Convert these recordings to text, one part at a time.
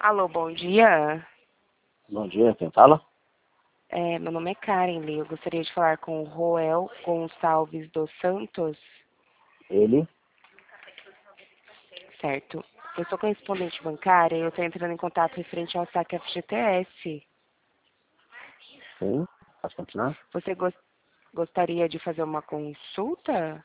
Alô, bom dia. Bom dia, quem fala? Meu nome é Karen Lee. Eu gostaria de falar com o Roel Gonçalves dos Santos, Ele? certo? Eu sou correspondente bancária e eu estou entrando em contato referente ao saque FGTS. Sim, pode continuar? Você gostaria de fazer uma consulta?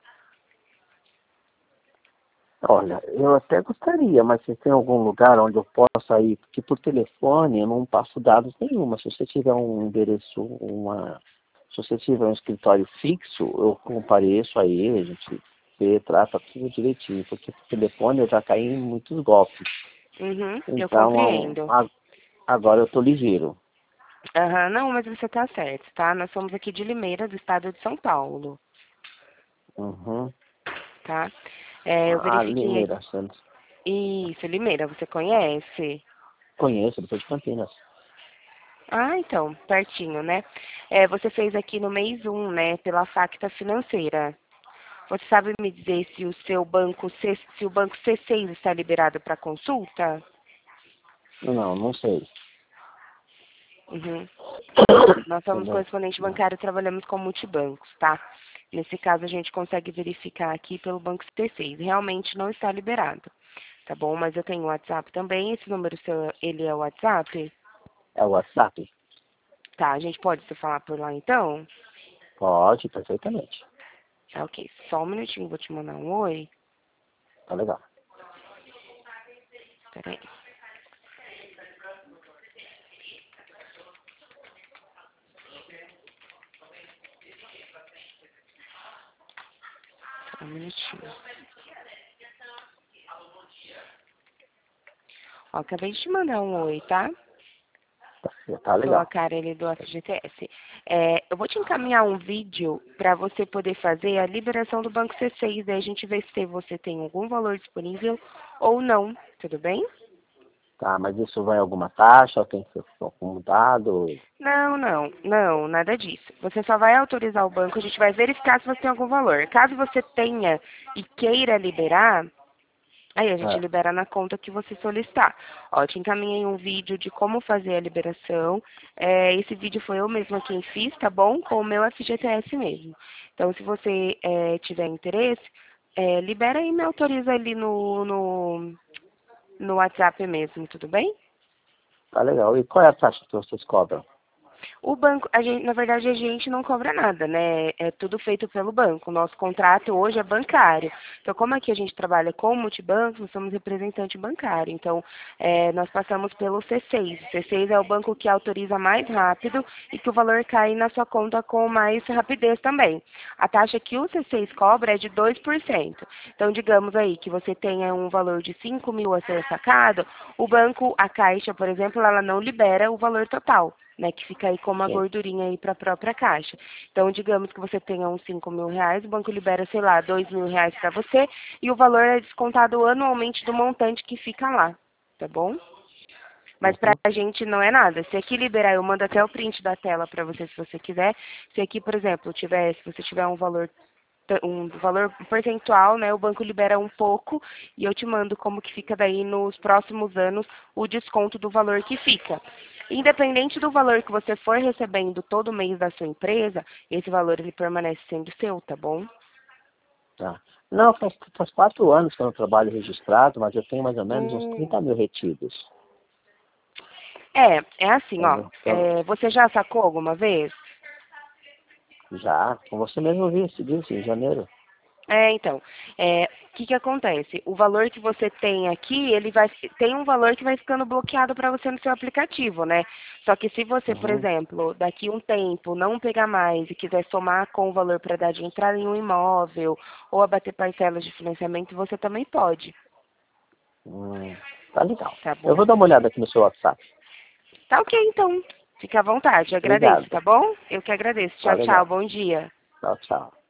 Olha, eu até gostaria, mas você tem algum lugar onde eu possa ir? Porque por telefone eu não passo dados nenhuma. Se você tiver um endereço, se você tiver um escritório fixo, eu compareço aí, a gente vê, trata tudo direitinho, porque por telefone eu já caí em muitos golpes. Uhum, eu Então, compreendo. agora eu tô ligeiro. Aham, não, mas você está certo, tá? Nós somos aqui de Limeira, do estado de São Paulo, Uhum. tá? Eu Ah, verifiquei aqui. Limeira Santos. Isso, Limeira, você conhece? Conheço, depois de Campinas. Ah, então, pertinho, né? Você fez aqui no mês 1, né, pela Facta Financeira. Você sabe me dizer se o seu banco, se o banco C6 está liberado para consulta? Não, não sei. Uhum. Nós somos Entendeu? correspondente bancário e trabalhamos com multibancos, tá? Nesse caso, a gente consegue verificar aqui pelo banco C6. Realmente não está liberado, tá bom? Mas eu tenho o WhatsApp também. Esse número seu, ele é o WhatsApp? É o WhatsApp? Tá, a gente pode se falar por lá então? Pode, perfeitamente. Tá, ok. Só um minutinho, vou te mandar um oi. Tá legal. Peraí. Só um minutinho. Ó, acabei de te mandar um oi, tá? Tá Sou a legal. Karen do FGTS. Eu vou te encaminhar um vídeo para você poder fazer a liberação do Banco C6. Daí a gente vê se você tem algum valor disponível ou não. Tudo bem? Tá, mas isso vai alguma taxa? Ou tem que ser acomodado? Não, não, não, nada disso. Você só vai autorizar o banco, a gente vai verificar se você tem algum valor. Caso você tenha e queira liberar, aí a gente É, libera na conta que você solicitar. Ó, eu te encaminhei um vídeo de como fazer a liberação. Esse vídeo foi eu mesma quem fiz, tá bom? Com o meu FGTS mesmo. Então, se você tiver interesse, libera e me autoriza ali no WhatsApp mesmo, tudo bem? tá legal. E qual é a taxa que vocês cobram? O banco, na verdade, a gente não cobra nada, né? É tudo feito pelo banco. O nosso contrato hoje é bancário. Então, como aqui a gente trabalha com multibancos, nós somos representante bancário. Então, nós passamos pelo C6. O C6 é o banco que autoriza mais rápido e que o valor cai na sua conta com mais rapidez também. A taxa que o C6 cobra é de 2%. Então, digamos aí que você tenha um valor de 5 mil a ser sacado, o banco, a Caixa, por exemplo, ela não libera o valor total, né, que fica aí com uma Sim. gordurinha aí para a própria caixa. Então, digamos que você tenha uns 5 mil reais, o banco libera, sei lá, 2 mil reais para você e o valor é descontado anualmente do montante que fica lá, tá bom? Mas para Uhum. a gente não é nada. Se aqui liberar, eu mando até o print da tela para você, se você quiser. Se aqui, por exemplo, se você tiver um valor percentual, né, o banco libera um pouco e eu te mando como que fica daí nos próximos anos o desconto do valor que fica. Independente do valor que você for recebendo todo mês da sua empresa, esse valor ele permanece sendo seu, tá bom? Tá. Não, faz 4 anos que eu não trabalho registrado, mas eu tenho mais ou menos uns Hum. 30 mil retidos. É assim, ó. Entendeu? Então, Você já sacou alguma vez? já, com você mesmo disse, em janeiro. Então, o que que acontece? O valor que você tem aqui, tem um valor que vai ficando bloqueado para você no seu aplicativo, né? Só que se você, por Uhum. exemplo, daqui um tempo não pegar mais e quiser somar com o valor para dar de entrada em um imóvel ou abater parcelas de financiamento, você também pode, Tá legal. tá Eu bom? vou dar uma olhada aqui no seu WhatsApp. Tá ok, então. Fica à vontade, agradeço, Obrigado. tá bom? Eu que agradeço. Tá Tchau, tchau, legal. bom dia. Tchau, tchau.